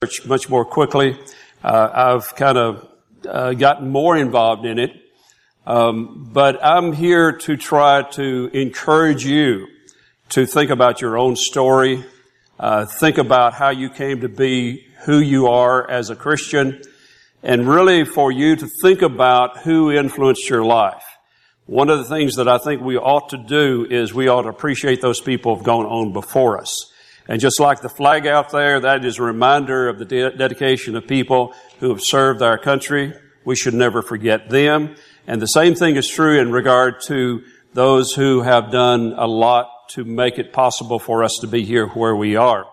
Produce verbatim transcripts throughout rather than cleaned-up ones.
church much more quickly. Uh, I've kind of uh, gotten more involved in it. Um, but I'm here to try to encourage you to think about your own story, uh, think about how you came to be who you are as a Christian, and really for you to think about who influenced your life. One of the things that I think we ought to do is we ought to appreciate those people who have gone on before us. And just like the flag out there, that is a reminder of the de- dedication of people who have served our country. We should never forget them. And the same thing is true in regard to those who have done a lot to make it possible for us to be here where we are.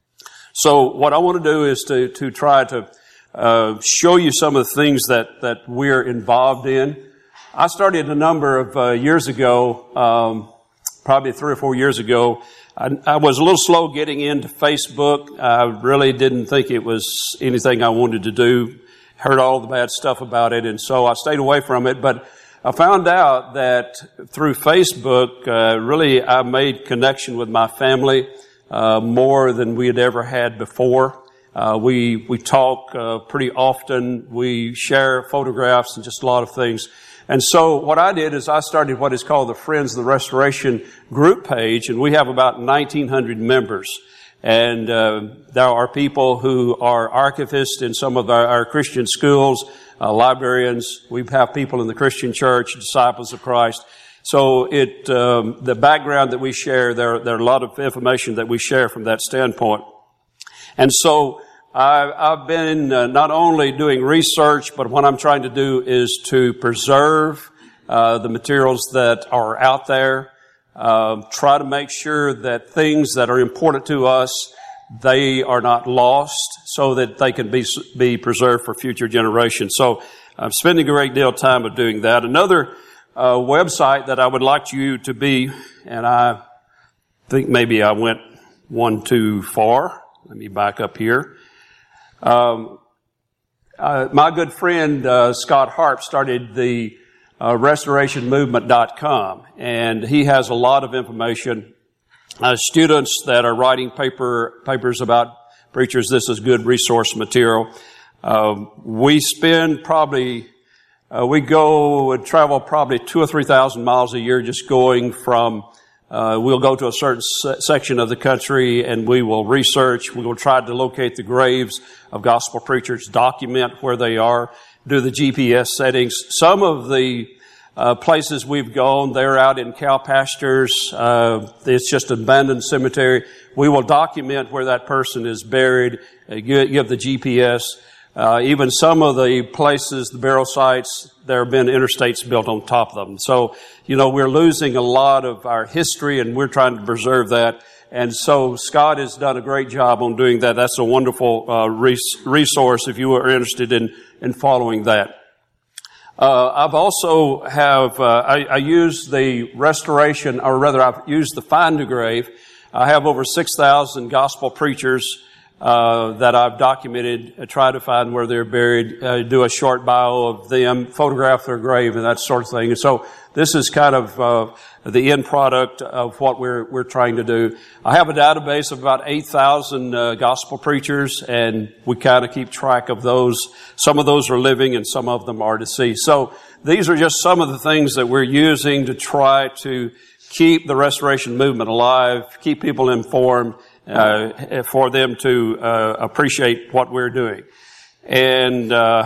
So what I want to do is to, to try to uh, show you some of the things that, that we're involved in. I started a number of uh, years ago, um, probably three or four years ago. I, I was a little slow getting into Facebook. I really didn't think it was anything I wanted to do. Heard all the bad stuff about it, and so I stayed away from it. But I found out that through Facebook, uh, really I made connection with my family uh, more than we had ever had before. Uh, we we talk uh, pretty often. We share photographs and just a lot of things. And so what I did is I started what is called the Friends of the Restoration group page, and we have about nineteen hundred members. And uh, there are people who are archivists in some of our, our Christian schools, uh, librarians. We have people in the Christian church, disciples of Christ. So it um, the background that we share, there, there are a lot of information that we share from that standpoint. And so I, I've been uh, not only doing research, but what I'm trying to do is to preserve uh, the materials that are out there. Uh, try to make sure that things that are important to us, they are not lost, so that they can be be preserved for future generations. So I'm spending a great deal of time of doing that. Another uh, website that I would like you to be, and I think maybe I went one too far. Let me back up here. Um, uh, my good friend uh, Scott Harp started the Uh, restoration movement dot com, and he has a lot of information. Uh, students that are writing paper papers about preachers, this is good resource material. Uh, we spend probably, uh, we go and travel probably two or three thousand miles a year just going from, uh, we'll go to a certain se- section of the country and we will research, we will try to locate the graves of gospel preachers, document where they are, do the G P S settings. Some of the uh, places we've gone, they're out in cow pastures. Uh, it's just an abandoned cemetery. We will document where that person is buried, uh, give, give the G P S. Uh, even some of the places, the burial sites, there have been interstates built on top of them. So, you know, we're losing a lot of our history, and we're trying to preserve that. And so Scott has done a great job on doing that. That's a wonderful uh, res- resource if you are interested in, in following that. Uh, I've also have, uh, I, I use the restoration, or rather I've used the Find a Grave. I have over six thousand gospel preachers uh, that I've documented, uh, try to find where they're buried, uh, do a short bio of them, photograph their grave and that sort of thing. And so this is kind of uh, the end product of what we're we're trying to do. I have a database of about eight thousand uh, gospel preachers, and we kind of keep track of those. Some of those are living and some of them are deceased. So these are just some of the things that we're using to try to keep the restoration movement alive, keep people informed, uh, for them to uh, appreciate what we're doing. And uh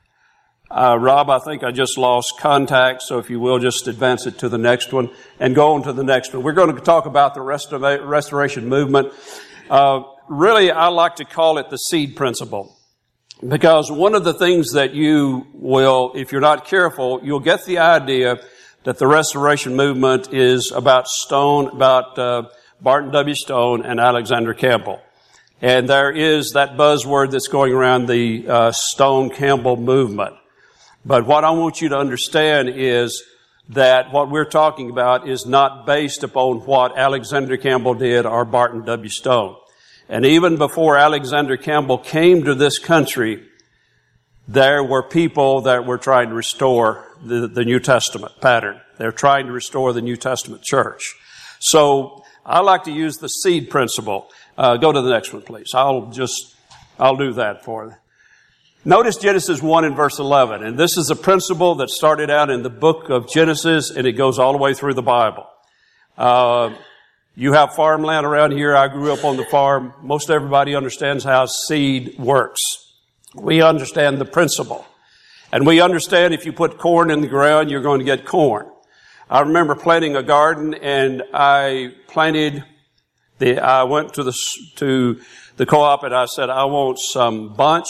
Uh, Rob, I think I just lost contact, so if you will, just advance it to the next one and go on to the next one. We're going to talk about the restora- restoration movement. Uh, really, I like to call it the seed principle, because one of the things that you will, if you're not careful, you'll get the idea that the restoration movement is about Stone, about uh, Barton W. Stone and Alexander Campbell. And there is that buzzword that's going around, the uh, Stone Campbell movement. But what I want you to understand is that what we're talking about is not based upon what Alexander Campbell did or Barton W. Stone. And even before Alexander Campbell came to this country, there were people that were trying to restore the, the New Testament pattern. They're trying to restore the New Testament church. So I like to use the seed principle. Uh, go to the next one, please. I'll just I'll do that for you. Notice Genesis one and verse eleven. And this is a principle that started out in the book of Genesis, and it goes all the way through the Bible. Uh, you have farmland around here. I grew up on the farm. Most everybody understands how seed works. We understand the principle. And we understand if you put corn in the ground, you're going to get corn. I remember planting a garden, and I planted the, I went to the, to the co-op, and I said, I want some bunch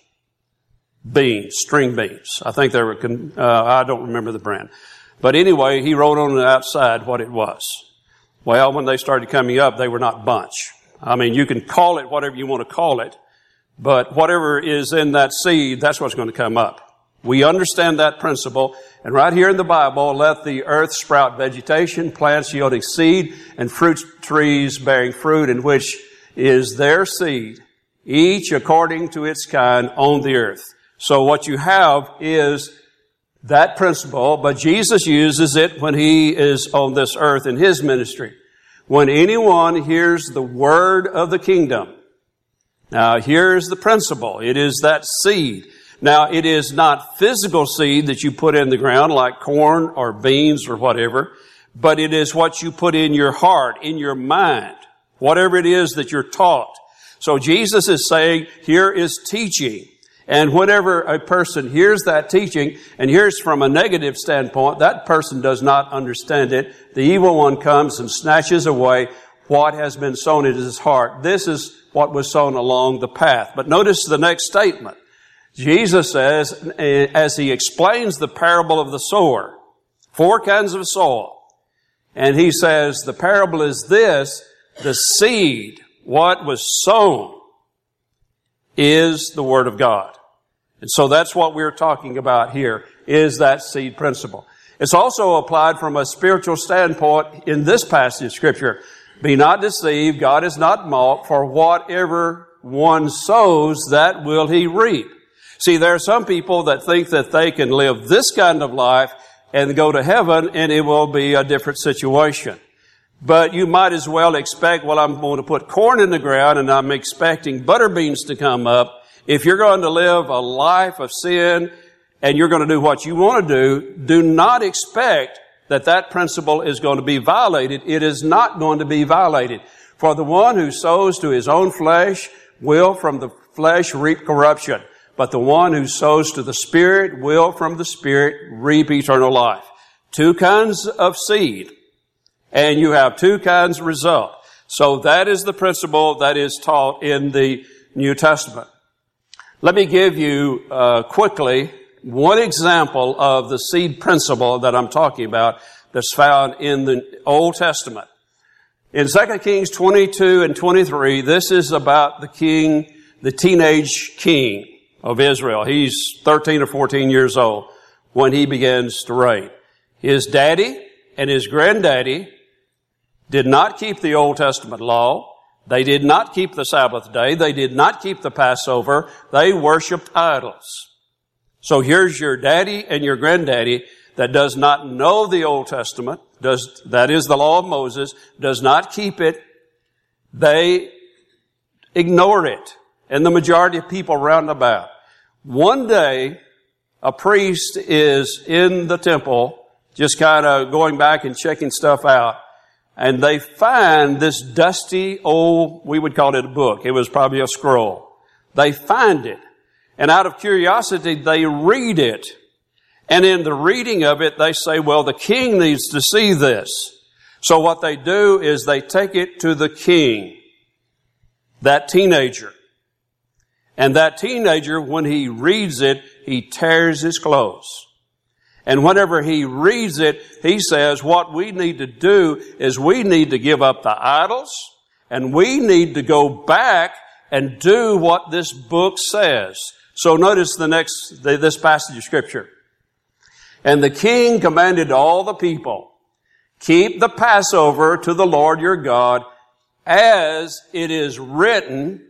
beans, string beans. I think they were, uh, I don't remember the brand. But anyway, he wrote on the outside what it was. Well, when they started coming up, they were not bunch. I mean, you can call it whatever you want to call it, but whatever is in that seed, that's what's going to come up. We understand that principle. And right here in the Bible, let the earth sprout vegetation, plants yielding seed, and fruit trees bearing fruit, in which is their seed, each according to its kind on the earth. So what you have is that principle, but Jesus uses it when He is on this earth in His ministry. When anyone hears the word of the kingdom, now here's the principle. It is that seed. Now it is not physical seed that you put in the ground like corn or beans or whatever, but it is what you put in your heart, in your mind, whatever it is that you're taught. So Jesus is saying, here is teaching. And whenever a person hears that teaching and hears from a negative standpoint, that person does not understand it. The evil one comes and snatches away what has been sown in his heart. This is what was sown along the path. But notice the next statement. Jesus says, as He explains the parable of the sower, four kinds of soil. And He says, the parable is this, the seed, what was sown, is the Word of God. And so that's what we're talking about here, is that seed principle. It's also applied from a spiritual standpoint in this passage of Scripture. Be not deceived, God is not mocked, for whatever one sows, that will he reap. See, there are some people that think that they can live this kind of life and go to heaven, and it will be a different situation. But you might as well expect, well, I'm going to put corn in the ground and I'm expecting butter beans to come up. If you're going to live a life of sin and you're going to do what you want to do, do not expect that that principle is going to be violated. It is not going to be violated. For the one who sows to his own flesh will from the flesh reap corruption. But the one who sows to the Spirit will from the Spirit reap eternal life. Two kinds of seed. And you have two kinds of result. So that is the principle that is taught in the New Testament. Let me give you uh, quickly one example of the seed principle that I'm talking about that's found in the Old Testament. In Second Kings twenty-two and twenty-three, this is about the king, the teenage king of Israel. He's thirteen or fourteen years old when he begins to reign. His daddy and his granddaddy did not keep the Old Testament law. They did not keep the Sabbath day. They did not keep the Passover. They worshiped idols. So here's your daddy and your granddaddy that does not know the Old Testament, does, that is the law of Moses, does not keep it. They ignore it. And the majority of people round about. One day, a priest is in the temple, just kind of going back and checking stuff out. And they find this dusty old, we would call it a book. It was probably a scroll. They find it. And out of curiosity, they read it. And in the reading of it, they say, well, the king needs to see this. So what they do is they take it to the king, that teenager. And that teenager, when he reads it, he tears his clothes. And whenever he reads it, he says, what we need to do is we need to give up the idols, and we need to go back and do what this book says. So notice the next, this passage of Scripture. And the king commanded all the people, keep the Passover to the Lord your God, as it is written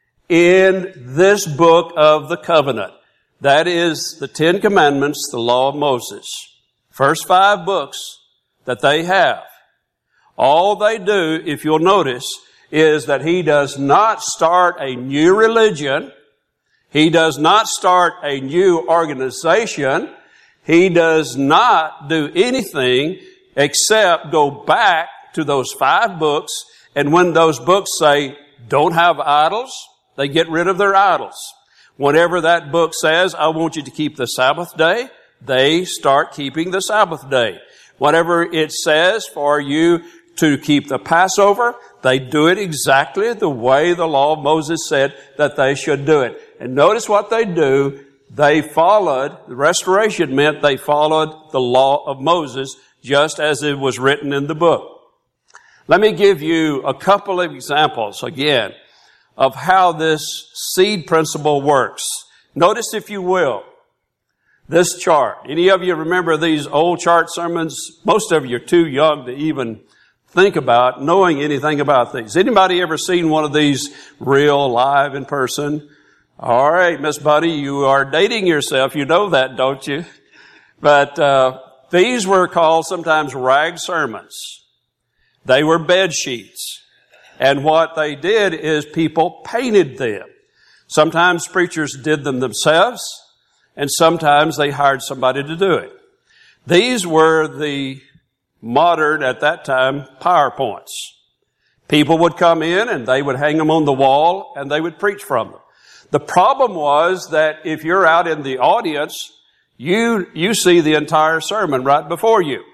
in this book of the covenant. That is the Ten Commandments, the law of Moses. First five books that they have. All they do, if you'll notice, is that he does not start a new religion. He does not start a new organization. He does not do anything except go back to those five books. And when those books say, don't have idols, they get rid of their idols. Whenever that book says, I want you to keep the Sabbath day, they start keeping the Sabbath day. Whatever it says for you to keep the Passover, they do it exactly the way the law of Moses said that they should do it. And notice what they do. They followed, the restoration meant they followed the law of Moses just as it was written in the book. Let me give you a couple of examples again of how this seed principle works. Notice, if you will, this chart. Any of you remember these old chart sermons? Most of you are too young to even think about knowing anything about these. Anybody ever seen one of these real live in person? All right, Miss Buddy, you are dating yourself. You know that, don't you? But uh these were called sometimes rag sermons. They were bed sheets. And what they did is people painted them. Sometimes preachers did them themselves, and sometimes they hired somebody to do it. These were the modern, at that time, PowerPoints. People would come in and they would hang them on the wall and they would preach from them. The problem was that if you're out in the audience, you, you see the entire sermon right before you.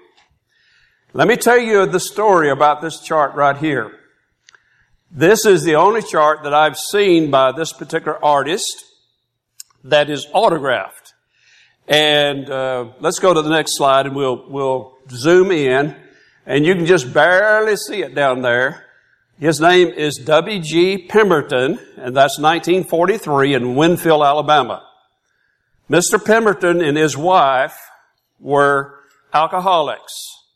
Let me tell you the story about this chart right here. This is the only chart that I've seen by this particular artist that is autographed. And uh, let's go to the next slide and we'll we'll zoom in. And you can just barely see it down there. His name is W G Pemberton, and that's nineteen forty-three in Winfield, Alabama. Mister Pemberton and his wife were alcoholics.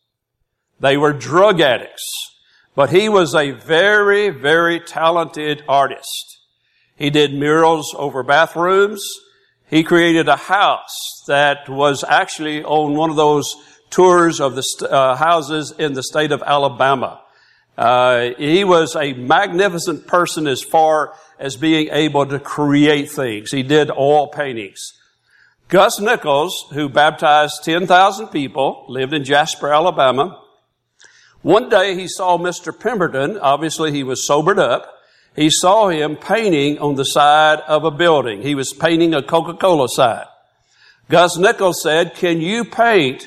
They were drug addicts. But he was a very, very talented artist. He did murals over bathrooms. He created a house that was actually on one of those tours of the st- uh, houses in the state of Alabama. Uh, he was a magnificent person as far as being able to create things. He did oil paintings. Gus Nichols, who baptized ten thousand people, lived in Jasper, Alabama. One day he saw Mister Pemberton. Obviously he was sobered up. He saw him painting on the side of a building. He was painting a Coca-Cola sign. Gus Nichols said, can you paint,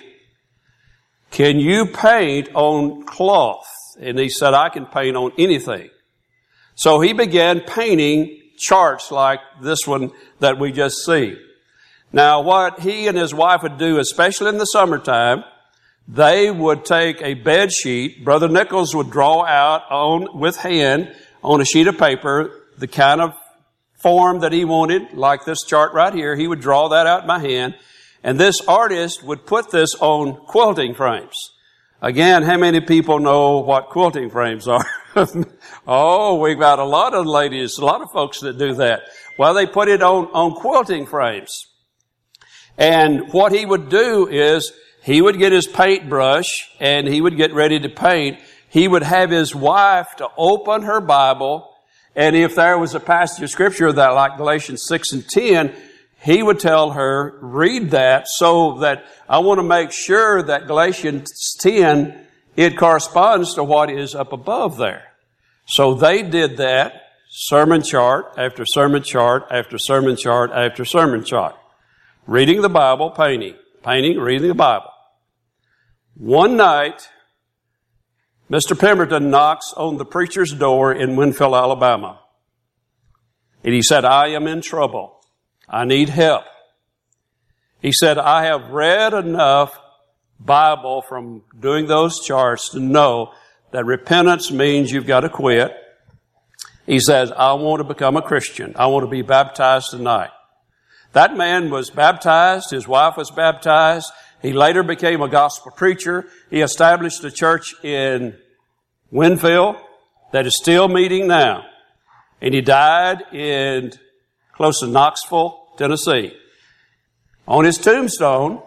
can you paint on cloth? And he said, I can paint on anything. So he began painting charts like this one that we just see. Now what he and his wife would do, especially in the summertime, they would take a bed sheet. Brother Nichols would draw out on with hand on a sheet of paper the kind of form that he wanted, like this chart right here. He would draw that out by hand. And this artist would put this on quilting frames. Again, how many people know what quilting frames are? Oh, we've got a lot of ladies, a lot of folks that do that. Well, they put it on, on quilting frames. And what he would do is he would get his paintbrush and he would get ready to paint. He would have his wife to open her Bible. And if there was a passage of scripture that like Galatians six and ten, he would tell her, read that so that I want to make sure that Galatians ten, it corresponds to what is up above there. So they did that, sermon chart after sermon chart after sermon chart after sermon chart. Reading the Bible, painting, painting, reading the Bible. One night, Mister Pemberton knocks on the preacher's door in Winfield, Alabama. And he said, I am in trouble. I need help. He said, I have read enough Bible from doing those charts to know that repentance means you've got to quit. He says, I want to become a Christian. I want to be baptized tonight. That man was baptized. His wife was baptized. He later became a gospel preacher. He established a church in Winfield that is still meeting now. And he died in close to Knoxville, Tennessee. On his tombstone,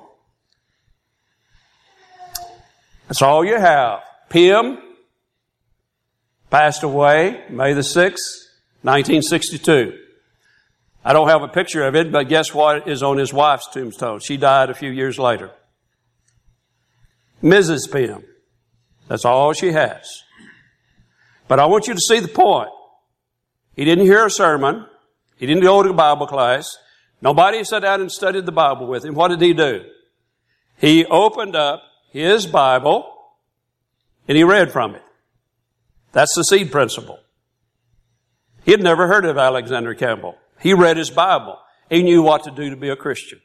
that's all you have. P M, Passed away May the sixth, nineteen sixty-two. I don't have a picture of it, but guess what is on his wife's tombstone? She died a few years later. Missus Pym. That's all she has. But I want you to see the point. He didn't hear a sermon. He didn't go to a Bible class. Nobody sat down and studied the Bible with him. What did he do? He opened up his Bible and he read from it. That's the seed principle. He had never heard of Alexander Campbell. He read his Bible. He knew what to do to be a Christian.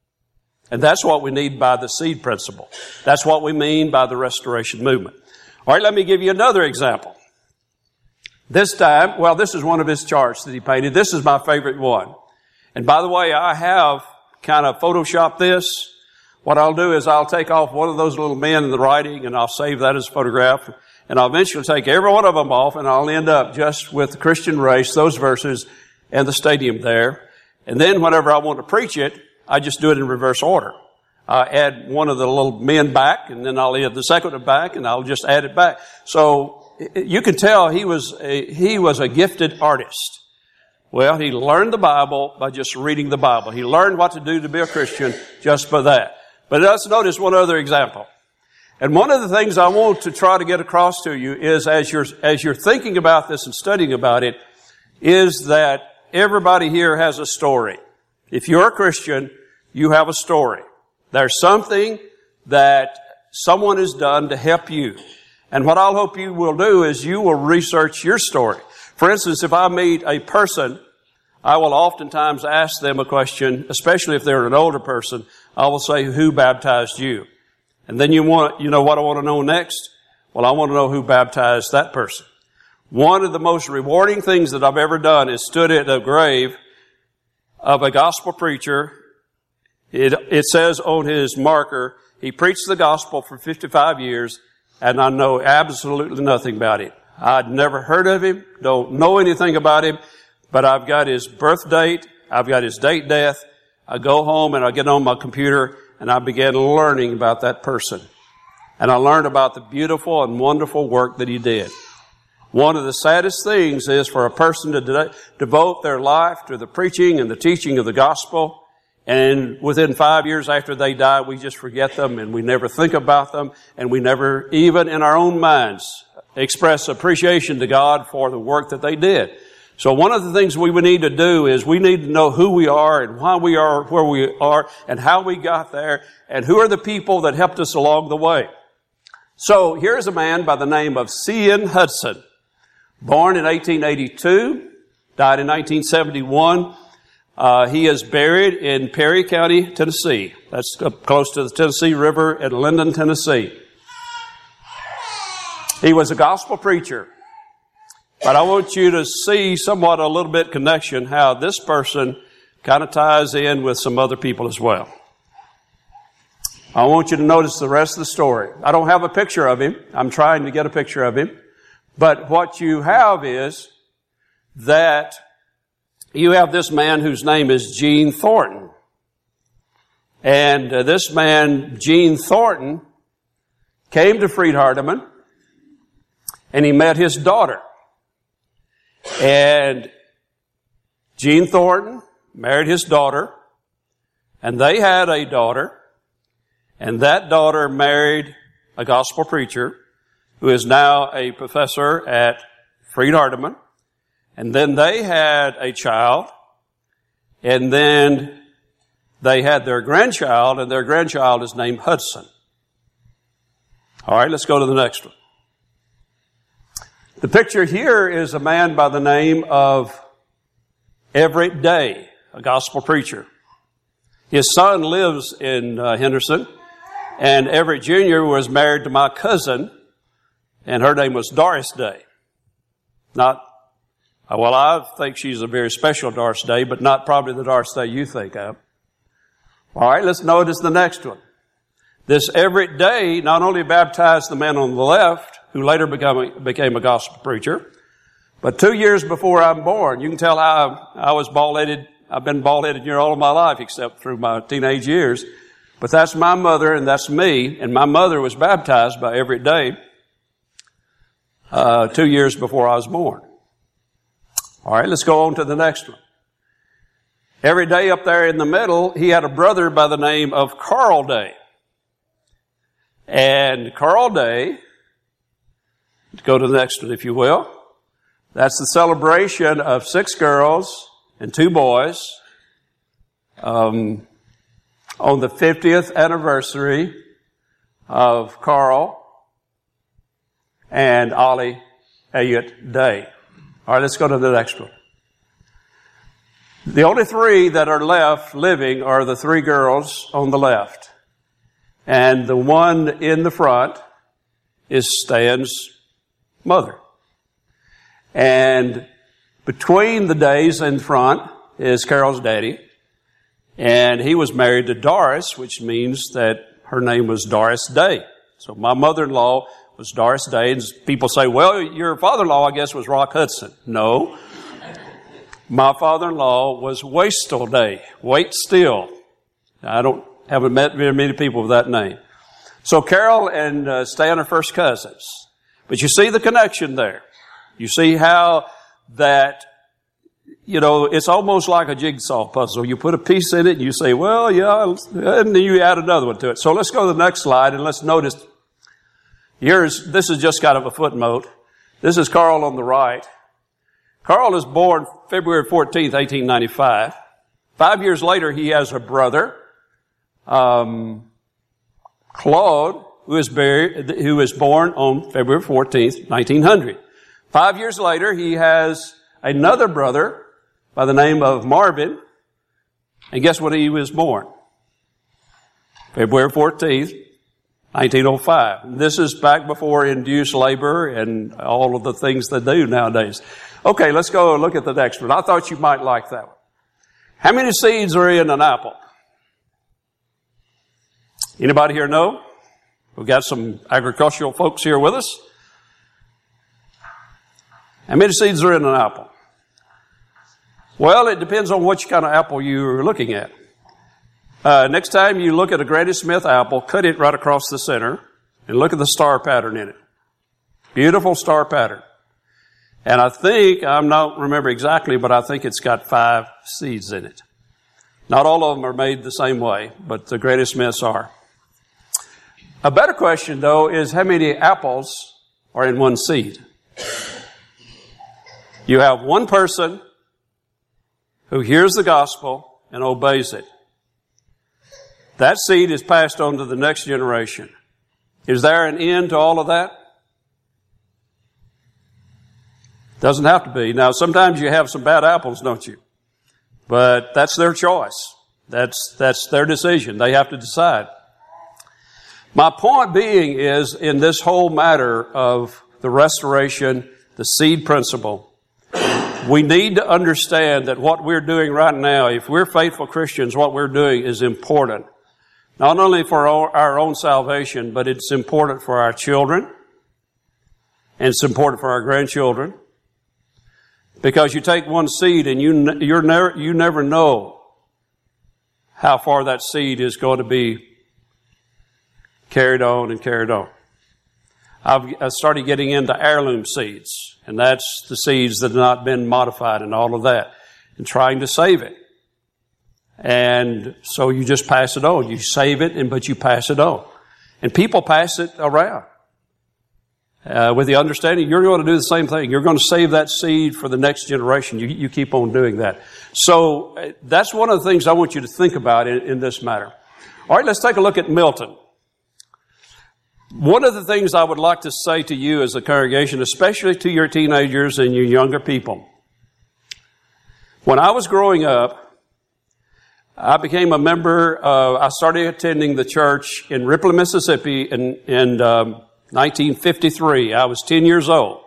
And that's what we need by the seed principle. That's what we mean by the restoration movement. All right, let me give you another example. This time, well, this is one of his charts that he painted. This is my favorite one. And by the way, I have kind of photoshopped this. What I'll do is I'll take off one of those little men in the writing and I'll save that as a photograph. And I'll eventually take every one of them off and I'll end up just with the Christian race, those verses, and the stadium there. And then whenever I want to preach it, I just do it in reverse order. I add one of the little men back, and then I'll add the second one back, and I'll just add it back. So you can tell he was a, he was a gifted artist. Well, he learned the Bible by just reading the Bible. He learned what to do to be a Christian just by that. But let's notice one other example. And one of the things I want to try to get across to you is as you're, as you're thinking about this and studying about it, is that everybody here has a story. If you're a Christian, you have a story. There's something that someone has done to help you. And what I'll hope you will do is you will research your story. For instance, if I meet a person, I will oftentimes ask them a question, especially if they're an older person. I will say, who baptized you? And then you want, you know what I want to know next? Well, I want to know who baptized that person. One of the most rewarding things that I've ever done is stood at a grave of a gospel preacher. It, it says on his marker, he preached the gospel for fifty-five years, and I know absolutely nothing about him. I'd never heard of him, don't know anything about him, but I've got his birth date, I've got his date death. I go home and I get on my computer and I began learning about that person. And I learned about the beautiful and wonderful work that he did. One of the saddest things is for a person to de- devote their life to the preaching and the teaching of the gospel, and within five years after they die, we just forget them and we never think about them, and we never, even in our own minds, express appreciation to God for the work that they did. So one of the things we would need to do is we need to know who we are and why we are where we are and how we got there and who are the people that helped us along the way. So here's a man by the name of C N Hudson. Born in eighteen eighty-two, died in nineteen seventy-one. Uh, he is buried in Perry County, Tennessee. That's up close to the Tennessee River at Linden, Tennessee. He was a gospel preacher. But I want you to see somewhat a little bit connection how this person kind of ties in with some other people as well. I want you to notice the rest of the story. I don't have a picture of him. I'm trying to get a picture of him. But what you have is that you have this man whose name is Gene Thornton. And uh, this man, Gene Thornton, came to Freed-Hardeman and he met his daughter. And Gene Thornton married his daughter, and they had a daughter, and that daughter married a gospel preacher who is now a professor at Freed-Hardeman. And then they had a child, and then they had their grandchild, and their grandchild is named Hudson. All right, let's go to the next one. The picture here is a man by the name of Everett Day, a gospel preacher. His son lives in uh, Henderson, and Everett Junior was married to my cousin, and her name was Doris Day. Not, well, I think she's a very special Doris Day, but not probably the Doris Day you think of. All right, let's notice the next one. This Everett Day not only baptized the man on the left, who later became a, became a gospel preacher, but two years before I'm born, you can tell how I, I was bald-headed. I've been bald-headed here all of my life, except through my teenage years. But that's my mother and that's me, and my mother was baptized by Everett Day. uh, two years before I was born. All right, let's go on to the next one. Every day up there in the middle, he had a brother by the name of Carl Day. And Carl Day, go to the next one if you will. That's the celebration of six girls and two boys um, on the fiftieth anniversary of Carl and Ollie Elliott Day. All right, let's go to the next one. The only three that are left living are the three girls on the left. And the one in the front is Stan's mother. And between the days in front is Carol's daddy. And he was married to Doris, which means that her name was Doris Day. So my mother-in-law was Doris Day. And people say, well, your father-in-law, I guess, was Rock Hudson. No. My father-in-law was Waitstill Day. Wait still. I don't haven't met very many people with that name. So Carol and uh, Stan are first cousins. But you see the connection there. You see how that, you know, it's almost like a jigsaw puzzle. You put a piece in it and you say, well, yeah, and then you add another one to it. So let's go to the next slide and let's notice here's, this is just kind of a footnote. This is Carl on the right. Carl is born February fourteenth, eighteen ninety-five. Five years later, he has a brother, um, Claude, who is buried, who is born on February fourteenth, nineteen hundred. Five years later, he has another brother by the name of Marvin. And guess when he was born? February fourteenth, nineteen oh five. This is back before induced labor and all of the things they do nowadays. Okay, let's go look at the next one. I thought you might like that one. How many seeds are in an apple? Anybody here know? We've got some agricultural folks here with us. How many seeds are in an apple? Well, it depends on which kind of apple you're looking at. Uh, next time you look at a Granny Smith apple, cut it right across the center and look at the star pattern in it. Beautiful star pattern. And I think, I don't remember exactly, but I think it's got five seeds in it. Not all of them are made the same way, but the Granny Smiths are. A better question, though, is how many apples are in one seed? You have one person who hears the gospel and obeys it. That seed is passed on to the next generation. Is there an end to all of that? Doesn't have to be. Now, sometimes you have some bad apples, don't you? But that's their choice. That's, that's their decision. They have to decide. My point being is, in this whole matter of the restoration, the seed principle, we need to understand that what we're doing right now, if we're faithful Christians, what we're doing is important. Not only for our own salvation, but it's important for our children, and it's important for our grandchildren. Because you take one seed and you you're never you never know how far that seed is going to be carried on and carried on. I've I started getting into heirloom seeds, and that's the seeds that have not been modified and all of that, and trying to save it. And so you just pass it on. You save it, and but you pass it on, and people pass it around. Uh, with the understanding you're going to do the same thing. You're going to save that seed for the next generation. You, you keep on doing that. So uh, that's one of the things I want you to think about in, in this matter. All right, let's take a look at Milton. One of the things I would like to say to you as a congregation, especially to your teenagers and your younger people. When I was growing up, I became a member, uh, I started attending the church in Ripley, Mississippi in, in um, nineteen fifty-three. I was ten years old.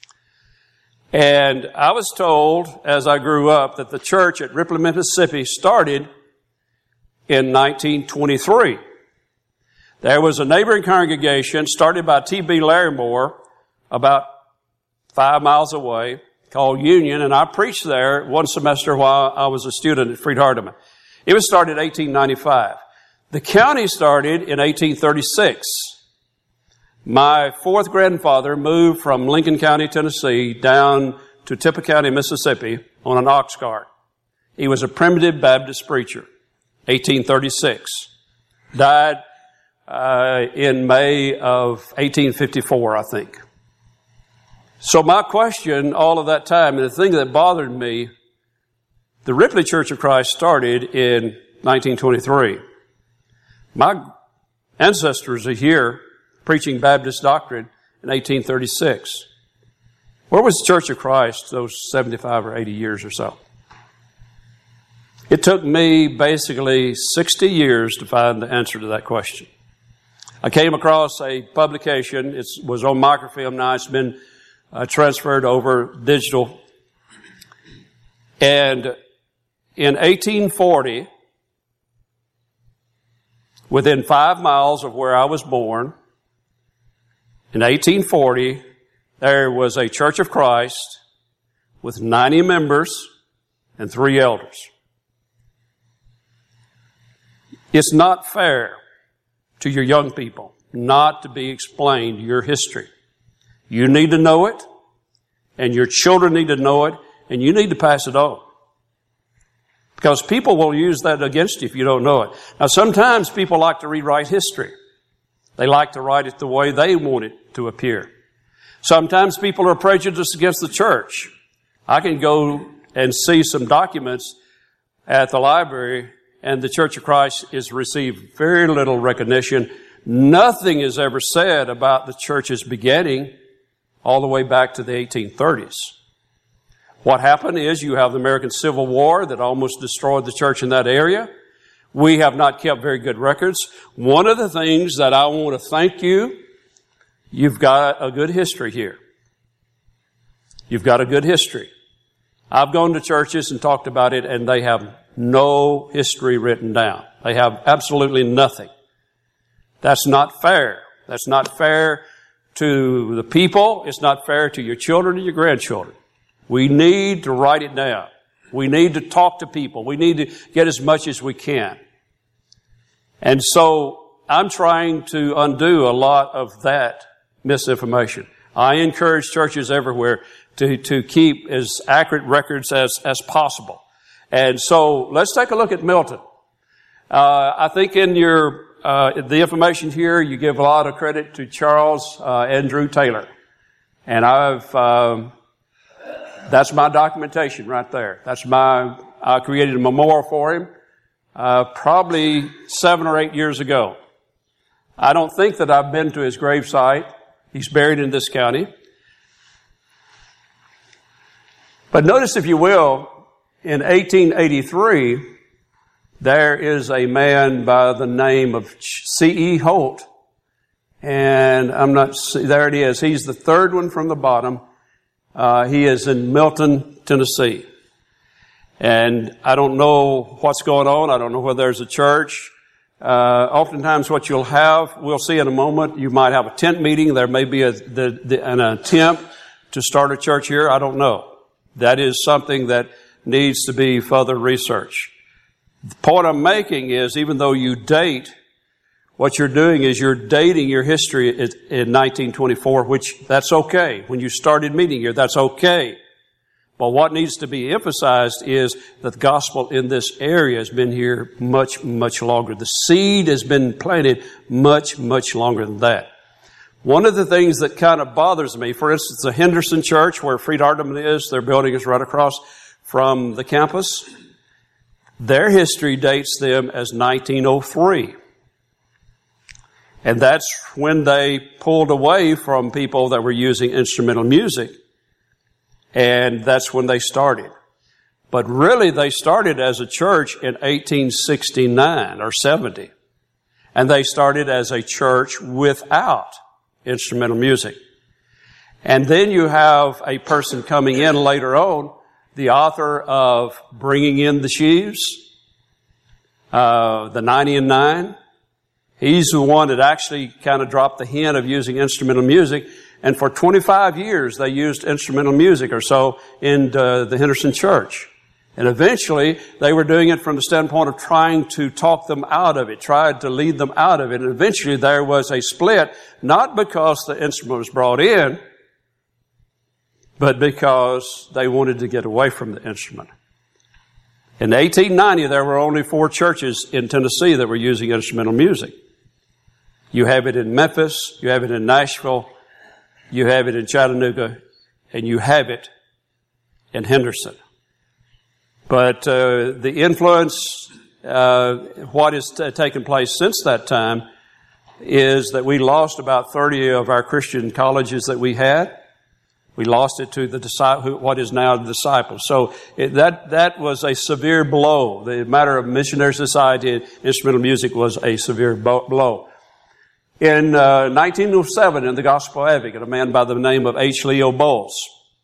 And I was told as I grew up that the church at Ripley, Mississippi started in nineteen twenty-three. There was a neighboring congregation started by T B Larrimore about five miles away called Union, and I preached there one semester while I was a student at Freed-Hardeman. It was started in eighteen ninety-five. The county started in eighteen thirty-six. My fourth grandfather moved from Lincoln County, Tennessee, down to Tippah County, Mississippi, on an ox cart. He was a primitive Baptist preacher, eighteen thirty-six. Died uh, in May of eighteen fifty-four, I think. So my question all of that time, and the thing that bothered me, the Ripley Church of Christ started in nineteen twenty-three. My ancestors are here preaching Baptist doctrine in eighteen thirty-six. Where was the Church of Christ those seventy-five or eighty years or so? It took me basically sixty years to find the answer to that question. I came across a publication. It was on microfilm. Now it's been uh, transferred over digital. And in eighteen forty, within five miles of where I was born, in eighteen forty, there was a Church of Christ with ninety members and three elders. It's not fair to your young people not to be explained your history. You need to know it, and your children need to know it, and you need to pass it on. Because people will use that against you if you don't know it. Now, sometimes people like to rewrite history. They like to write it the way they want it to appear. Sometimes people are prejudiced against the church. I can go and see some documents at the library, and the Church of Christ has received very little recognition. Nothing is ever said about the church's beginning all the way back to the eighteen thirties. What happened is you have the American Civil War that almost destroyed the church in that area. We have not kept very good records. One of the things that I want to thank you, you've got a good history here. You've got a good history. I've gone to churches and talked about it, and they have no history written down. They have absolutely nothing. That's not fair. That's not fair to the people. It's not fair to your children and your grandchildren. We need to write it down. We need to talk to people. We need to get as much as we can. And so I'm trying to undo a lot of that misinformation. I encourage churches everywhere to, to keep as accurate records as, as possible. And so let's take a look at Milton. Uh, I think in your, uh, the information here, you give a lot of credit to Charles, uh, Andrew Taylor. And I've, um, that's my documentation right there. That's my, I created a memorial for him, uh, probably seven or eight years ago. I don't think that I've been to his gravesite. He's buried in this county. But notice, if you will, in eighteen eighty-three, there is a man by the name of C E Holt. And I'm not, there it is. He's the third one from the bottom. Uh, he is in Milton, Tennessee. And I don't know what's going on. I don't know whether there's a church. Uh, oftentimes what you'll have, we'll see in a moment, you might have a tent meeting. There may be a, the, the, an attempt to start a church here. I don't know. That is something that needs to be further researched. The point I'm making is, even though you date, what you're doing is you're dating your history in nineteen twenty-four, which that's okay. When you started meeting here, that's okay. But what needs to be emphasized is that the gospel in this area has been here much, much longer. The seed has been planted much, much longer than that. One of the things that kind of bothers me, for instance, the Henderson Church, where Freed Hardeman is, their building is right across from the campus. Their history dates them as nineteen oh three. And that's when they pulled away from people that were using instrumental music. And that's when they started. But really, they started as a church in eighteen sixty-nine or seventy. And they started as a church without instrumental music. And then you have a person coming in later on, the author of Bringing in the Sheaves, uh, the ninety and nine. He's the one that actually kind of dropped the hint of using instrumental music. And for twenty-five years, they used instrumental music or so in uh, the Henderson Church. And eventually, they were doing it from the standpoint of trying to talk them out of it, tried to lead them out of it. And eventually, there was a split, not because the instrument was brought in, but because they wanted to get away from the instrument. In eighteen ninety, there were only four churches in Tennessee that were using instrumental music. You have it in Memphis, you have it in Nashville, you have it in Chattanooga, and you have it in Henderson. But uh, the influence, uh, what has t- taken place since that time is that we lost about thirty of our Christian colleges that we had. We lost it to the disciple, what is now the disciples. So it, that that was a severe blow. The matter of missionary society and instrumental music was a severe bo- blow. In uh, nineteen oh seven, in the Gospel Advocate, a man by the name of H. Leo Bowles,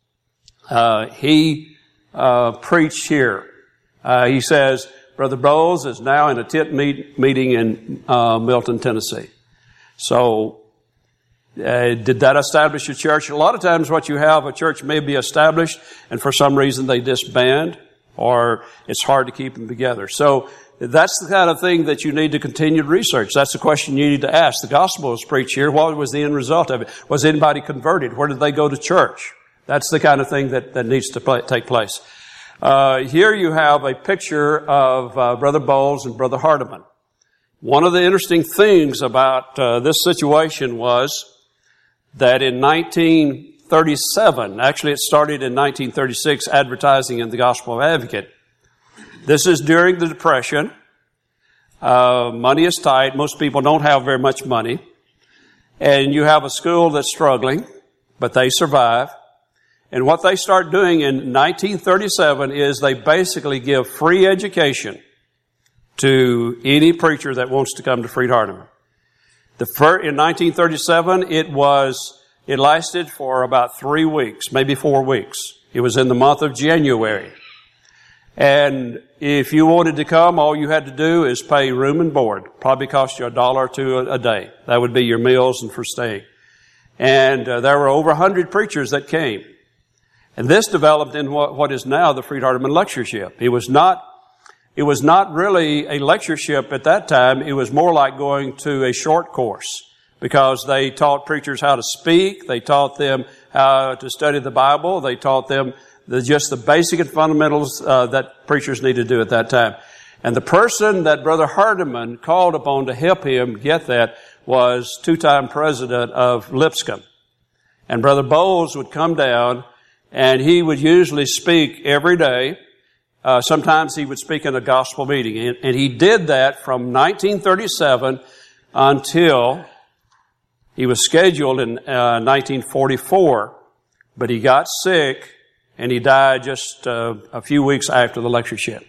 uh, he uh, preached here. Uh, he says, Brother Bowles is now in a tent meet, meeting in uh, Milton, Tennessee. So, uh, did that establish a church? A lot of times what you have, a church may be established, and for some reason they disband, or it's hard to keep them together. So, that's the kind of thing that you need to continue to research. That's the question you need to ask. The gospel was preached here. What was the end result of it? Was anybody converted? Where did they go to church? That's the kind of thing that, that needs to play, take place. Uh, here you have a picture of uh, Brother Bowles and Brother Hardiman. One of the interesting things about uh, this situation was that in nineteen thirty-seven, actually it started in nineteen thirty-six, advertising in the Gospel Advocate. This is during the Depression. Uh, money is tight. Most people don't have very much money. And you have a school that's struggling, but they survive. And what they start doing in nineteen thirty-seven is they basically give free education to any preacher that wants to come to Freed-Hardeman. The first, in nineteen thirty-seven, it was, it lasted for about three weeks, maybe four weeks. It was in the month of January. And if you wanted to come, all you had to do is pay room and board. Probably cost you a dollar or two a, a day. That would be your meals and for staying. And uh, there were over a hundred preachers that came. And this developed in what, what is now the Freed-Hardeman Lectureship. It was not, it was not really a lectureship at that time. It was more like going to a short course, because they taught preachers how to speak. They taught them how to study the Bible. They taught them the, just the basic and fundamentals uh, that preachers need to do at that time. And the person that Brother Hardiman called upon to help him get that was two-time president of Lipscomb. And Brother Bowles would come down, and he would usually speak every day. Uh, sometimes he would speak in a gospel meeting. And, and he did that from nineteen thirty-seven until he was scheduled in uh, nineteen forty-four. But he got sick, and he died just uh, a few weeks after the lectureship.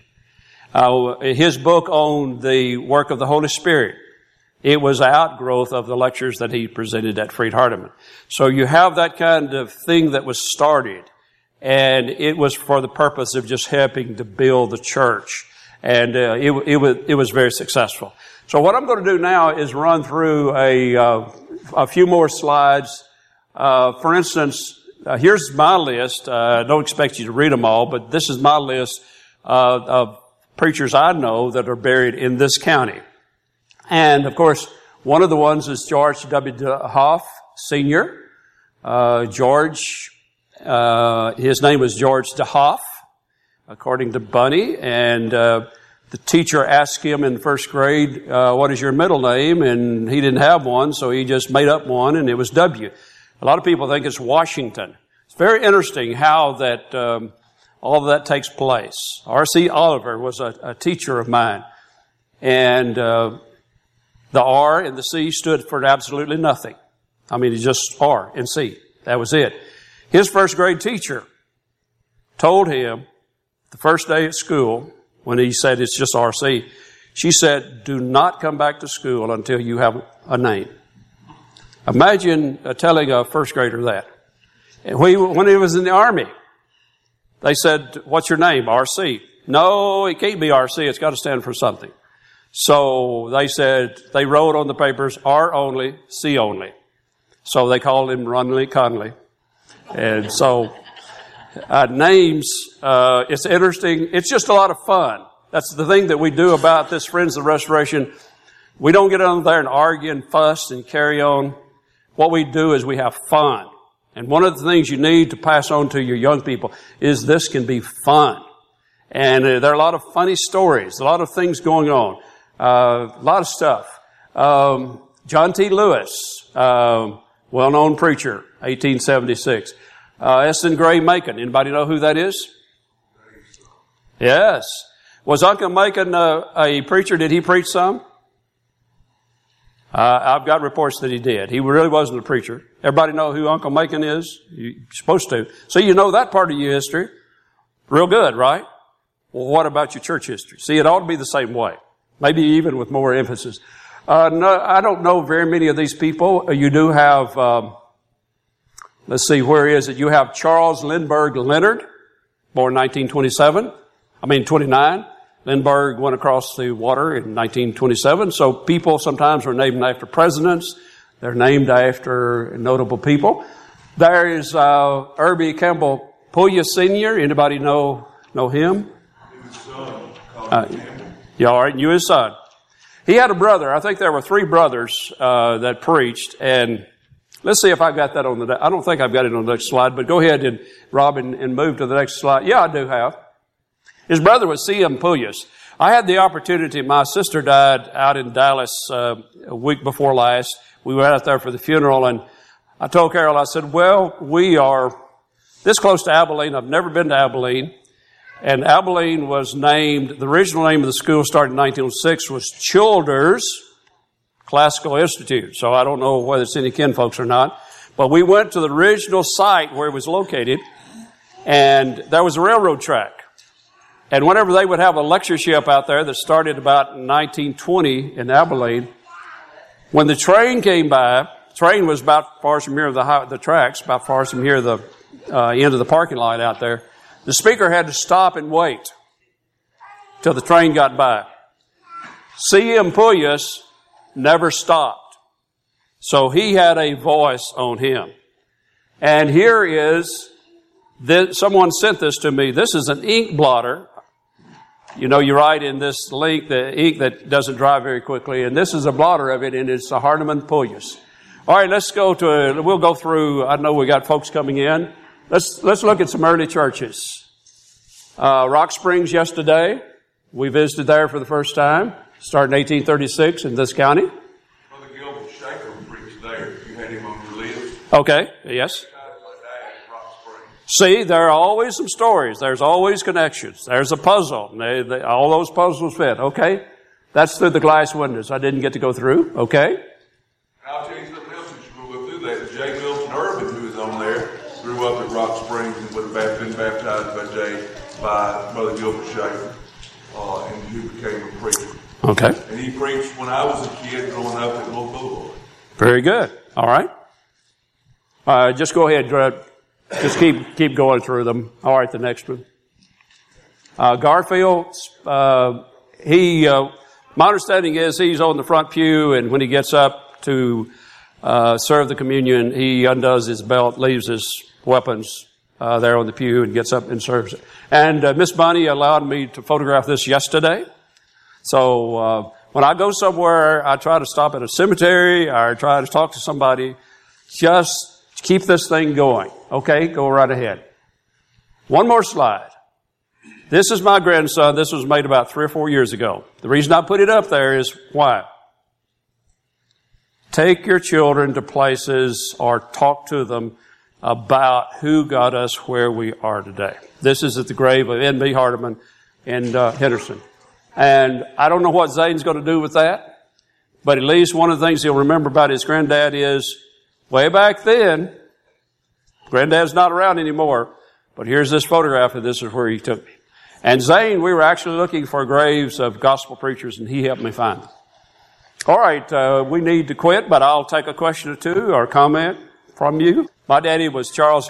Uh, his book on the work of the Holy Spirit, it was an outgrowth of the lectures that he presented at Freed-Hardeman. So you have that kind of thing that was started, and it was for the purpose of just helping to build the church. And uh, it, it, was, it was very successful. So what I'm going to do now is run through a, uh, a few more slides. Uh, for instance, uh, here's my list. Uh, I don't expect you to read them all, but this is my list uh, of preachers I know that are buried in this county. And, of course, one of the ones is George W. DeHoff, Senior. Uh, George, uh, his name was George DeHoff, according to Bunny. And uh, the teacher asked him in first grade, uh, what is your middle name? And he didn't have one, so he just made up one, and it was W. A lot of people think it's Washington. It's very interesting how that um, all of that takes place. R C Oliver was a, a teacher of mine. And uh the R and the C stood for absolutely nothing. I mean, it's just R and C. That was it. His first grade teacher told him the first day at school, when he said it's just R C, she said, do not come back to school until you have a name. Imagine uh, telling a first grader that. And when he, when he was in the Army, they said, what's your name? R C. No, it can't be R C. It's got to stand for something. So they said, they wrote on the papers, R only, C only. So they called him Runley Conley. And so uh, names, uh, it's interesting. It's just a lot of fun. That's the thing that we do about this Friends of the Restoration. We don't get on there and argue and fuss and carry on. What we do is we have fun. And one of the things you need to pass on to your young people is this can be fun. And uh, there are a lot of funny stories, a lot of things going on, uh, a lot of stuff. Um, John T. Lewis, uh, well-known preacher, eighteen seventy-six. Uh, Eston Gray Macon. Anybody know who that is? Yes. Was Uncle Macon uh, a preacher? Did he preach some? Uh, I've got reports that he did. He really wasn't a preacher. Everybody know who Uncle Macon is? You're supposed to. So you know that part of your history. Real good, right? Well, what about your church history? See, it ought to be the same way. Maybe even with more emphasis. Uh, no, I don't know very many of these people. You do have, um, let's see, where is it? You have Charles Lindbergh Leonard, born nineteen twenty-seven. I mean, twenty-nine. Lindbergh went across the water in nineteen twenty-seven. So people sometimes are named after presidents. They're named after notable people. There is uh, Irby Campbell Puglia Senior Anybody know know him? His son. Uh, yeah, all right. You his son. He had a brother. I think there were three brothers uh, that preached. And let's see if I got that on the. I don't think I've got it on the next slide. But go ahead and Rob and, and move to the next slide. Yeah, I do have. His brother was C M Puglias. I had the opportunity. My sister died out in Dallas uh, a week before last. We went out there for the funeral, and I told Carol, I said, well, we are this close to Abilene. I've never been to Abilene. And Abilene was named, the original name of the school started in nineteen oh six, was Childers Classical Institute. So I don't know whether it's any kinfolks or not. But we went to the original site where it was located, and there was a railroad track. And whenever they would have a lectureship out there that started about nineteen twenty in Abilene, when the train came by, the train was about far from here, the, the tracks, about far from here, the uh, end of the parking lot out there. The speaker had to stop and wait till the train got by. C M Puglias never stopped. So he had a voice on him. And here is, this, someone sent this to me. This is an ink blotter. You know, you write in this link the ink that doesn't dry very quickly, and this is a blotter of it, and it's a Hardeman Puglias. All right, let's go to, a, we'll go through, I know we got folks coming in. Let's, let's look at some early churches. Uh, Rock Springs yesterday. We visited there for the first time. Started in eighteen thirty-six in this county. Brother Gilbert Shaker preached there. You had him on your list. Okay, yes. See, there are always some stories. There's always connections. There's a puzzle. They, they, all those puzzles fit. Okay. That's through the glass windows. I didn't get to go through. Okay. I'll tell you something else as you go through that. Jay Milton Urban, who is on there, grew up at Rock Springs and was been baptized by Jay, by Brother Gilbert Shaker, uh, and he became a preacher. Okay. And he preached when I was a kid growing up at Little Boulevard. Very good. All right. Uh, just go ahead, Greg. Just keep keep going through them. All right, the next one. Uh, Garfield, uh, he, uh, my understanding is he's on the front pew, and when he gets up to uh, serve the communion, he undoes his belt, leaves his weapons uh, there on the pew, and gets up and serves it. And uh, Miss Bunny allowed me to photograph this yesterday. So uh, when I go somewhere, I try to stop at a cemetery, or try to talk to somebody. Just keep this thing going. Okay, go right ahead. One more slide. This is my grandson. This was made about three or four years ago. The reason I put it up there is why? Take your children to places or talk to them about who got us where we are today. This is at the grave of N B Hardeman in uh, Henderson. And I don't know what Zane's going to do with that, but at least one of the things he'll remember about his granddad is way back then, Granddad's not around anymore, but here's this photograph, and this is where he took me. And Zane, we were actually looking for graves of gospel preachers, and he helped me find them. All right, uh, we need to quit, but I'll take a question or two or comment from you. My daddy was Charles